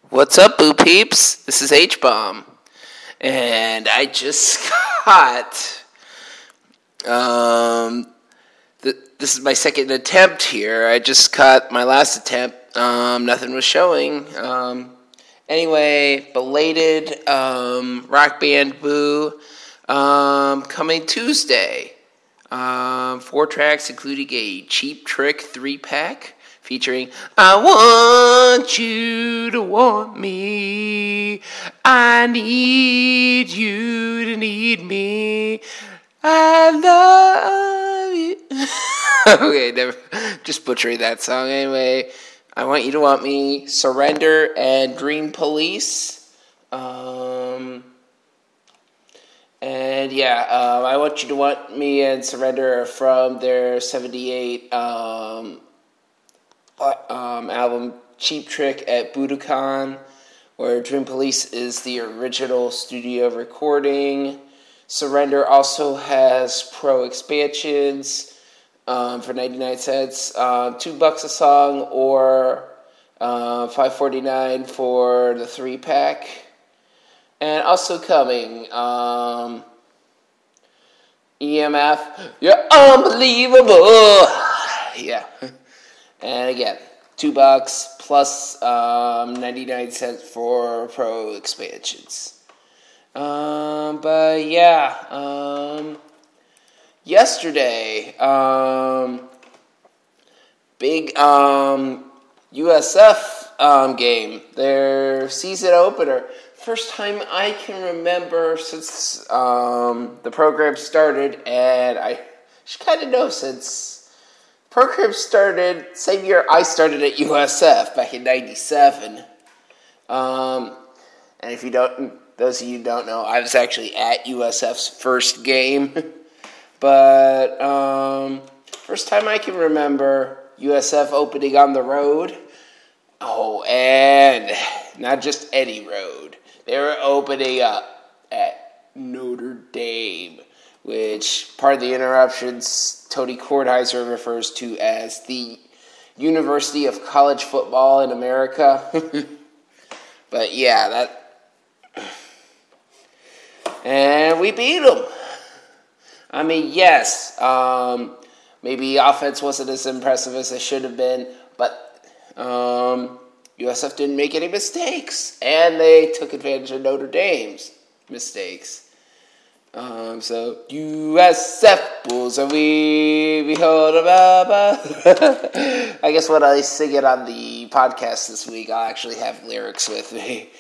What's up, Boo Peeps? This is H-Bomb. And I just got, this is my second attempt here. I just caught my last attempt. Nothing was showing. Anyway, belated, Rock Band Boo, coming Tuesday. 4 tracks, including a Cheap Trick 3-pack. Featuring, I want you to want me. I need you to need me. I love you. Okay, never. Just butchering that song anyway. I want you to want me. Surrender and Dream Police. And yeah, I want you to want me and Surrender from their 78 album Cheap Trick at Budokan, where Dream Police is the original studio recording. Surrender also has pro expansions for 99 cents, $2 a song, or $5.49 for the 3-pack. And also coming, EMF, you're unbelievable. Yeah. And again, $2 plus 99 cents for pro expansions. But yeah, yesterday, big USF game, their season opener. First time I can remember since the program started, and I should kind of know since program started same year I started at USF back in '97. And if you don't, those of you who don't know, I was actually at USF's first game. But first time I can remember USF opening on the road. Oh, and not just any road. They were opening up at Notre Dame, which, part of the interruptions, Tony Kornheiser refers to as the University of College Football in America. But yeah, that... And we beat them. I mean, yes, maybe offense wasn't as impressive as it should have been, but USF didn't make any mistakes, and they took advantage of Notre Dame's mistakes. So USF Bulls, and we hold them up. I guess when I sing it on the podcast this week, I'll actually have lyrics with me.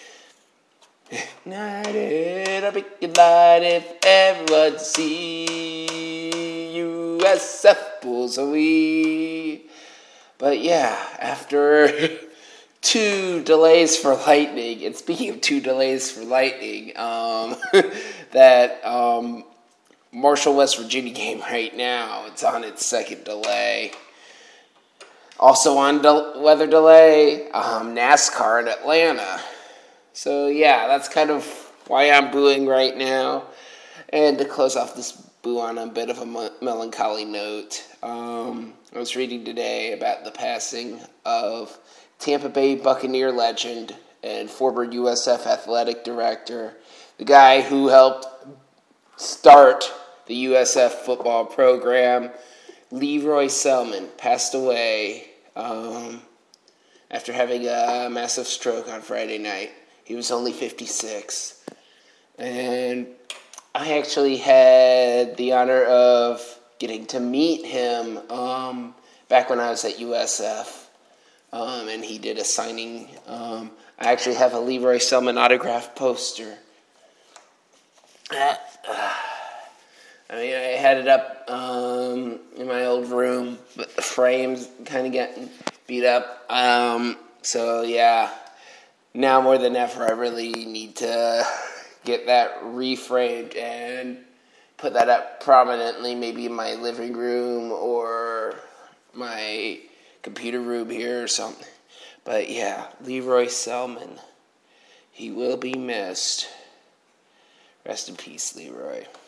United, I'll be united if everyone see USF Bulls, and we. But yeah, after 2 delays for lightning, and speaking of 2 delays for lightning, that Marshall, West Virginia game right now, it's on its second delay. Also on weather delay, NASCAR in Atlanta. So yeah, that's kind of why I'm booing right now. And to close off this boo on a bit of a melancholy note, I was reading today about the passing of Tampa Bay Buccaneer legend and former USF athletic director, the guy who helped start the USF football program, Leroy Selman, passed away after having a massive stroke on Friday night. He was only 56. And I actually had the honor of getting to meet him back when I was at USF. And he did a signing. I actually have a Leroy Selman autograph poster. I had it up in my old room, but the frame's kind of getting beat up. So yeah, now more than ever, I really need to get that reframed and put that up prominently, maybe in my living room or my computer room here or something. But yeah, Leroy Selman, he will be missed. Rest in peace, Leroy.